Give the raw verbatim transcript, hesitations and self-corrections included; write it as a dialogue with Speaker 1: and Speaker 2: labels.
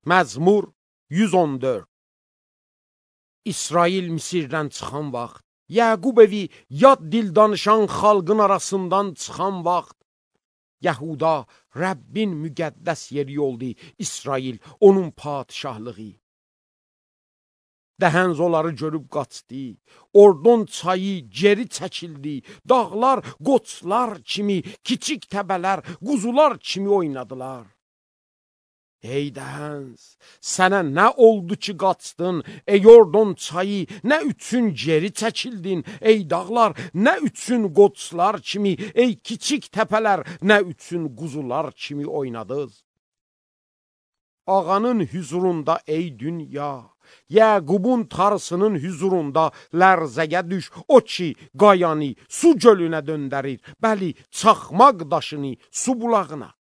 Speaker 1: Məzmur yüz on dörd. İsrail Misirdən çıxan vaxt, Yəqub evi yad dil danışan xalqın arasından çıxan vaxt, Yəhuda Rəbbin müqəddəs yeri oldu, İsrail onun padişahlığı. Dəhənz onları görüb qaçdı, Ordon çayı geri çəkildi, dağlar qoçlar kimi, kiçik təbələr quzular kimi oynadılar. Ey dəhənz, sənə nə oldu ki qaçdın, ey Ordon çayı, nə üçün geri çəkildin, ey dağlar, nə üçün qoçlar kimi, ey kiçik təpələr, nə üçün quzular kimi oynadınız? Ağanın hüzurunda ey dünya, Yəqubun tarısının hüzurunda lərzəyə düş, o ki qayanı su gölünə döndərir, bəli, çaxmaq daşını su bulağına.